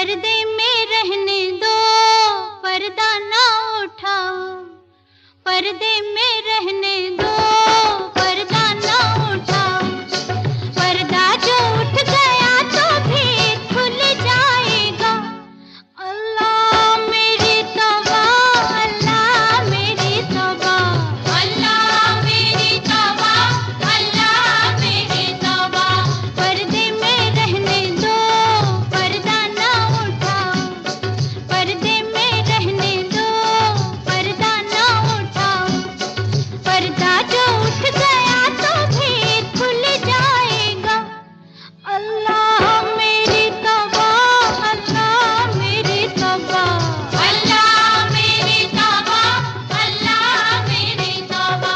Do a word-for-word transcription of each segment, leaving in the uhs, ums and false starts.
पर्दे में रहने दो, पर्दा ना उठाओ। पर्दे में रहने दो, पर्दा ना उठाओ। पर्दा जो उठ गया तो भी खुल जाएगा। अल्लाह मेरी तौबा, अल्लाह मेरी तौबा, अल्लाह मेरी तौबा, अल्लाह मेरी तौबा। पर्दे में रहने दो, पर्दा ना उठाओ। पर्दे में रहने दो, पर्दा ना उठाओ। पर्दा जो उठ गया तो भी खुल जाएगा। अल्लाह मेरी तौबा, अल्लाह मेरी तौबा, अल्लाह मेरी तौबा, अल्लाह मेरी तौबा।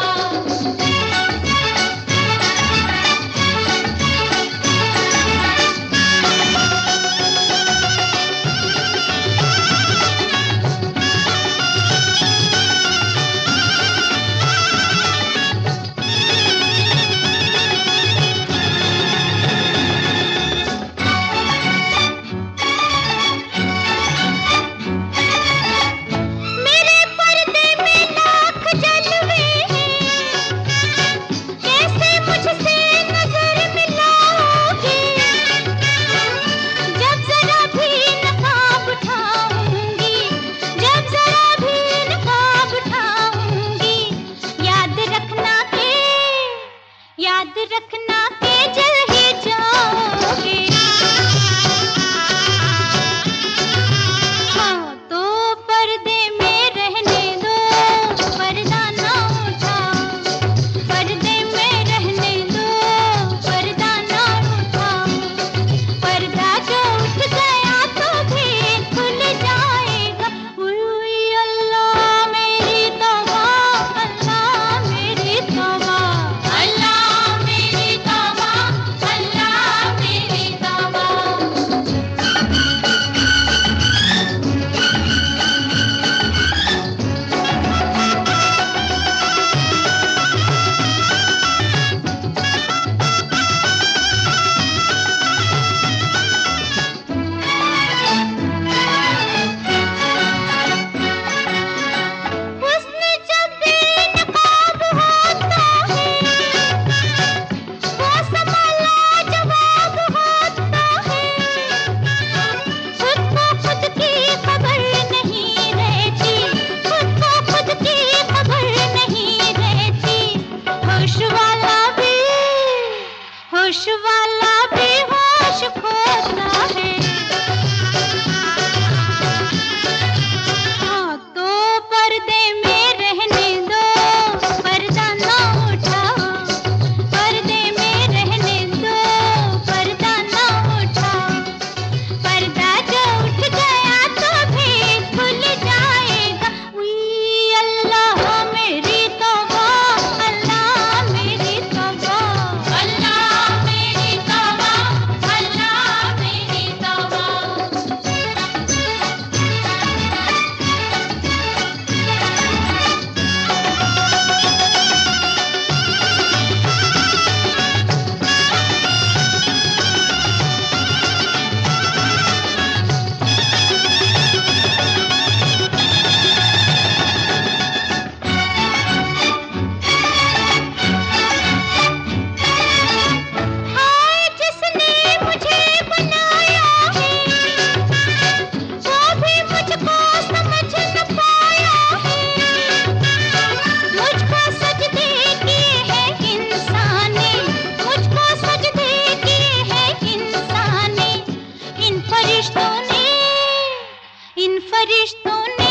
मेरे पर्दे में लाख जलवे हैं, कैसे मुझसे नजर मिलाओगे? जब जरा भी नकाब उठाऊंगी, जब जरा भी नकाब उठाऊंगी, याद रखना के, याद रखना के जल ही जाओगे। हाँ तो पर्दे में रहने दो, पर्दा ना उठाओ। पर्दे में रहने दो, पर्दा ना उठाओ। पर्दा जो उठ गया तो भी खुल जाएगा। उई उई अल्लाह मेरी तौबा, अल्लाह मेरी तौबा, अल्लाह मेरी तौबा, अल्लाह मेरी तौबा। हुस्न जब बेनकाब होता है, वो समा लाजवाब होता है। खुद को खुद की खबर नहीं रहती, खुद को खुद की खबर नहीं रहती। होश वाला भी, होश वाला भी होश खोता है। हाँ तो पर्दे में रहने दो, पर्दा ना उठाओ। पर्दे में रहने दो, पर्दा ना उठाओ। पर्दा जो उठ गया तो भी खुल जाएगा। उई अल्लाह मेरी तौबा, अल्लाह मेरी तौबा, अल्लाह मेरी तौबा, अल्लाह मेरी तौबा। हाय जिसने मुझे बनाया है, वो भी मुझको समझ न पाया है। मुझको सजदे किए हैं इंसान ने, मुझको सजदे किए हैं इंसान ने। इन फरिश्तों ने, इन फरिश्तों ने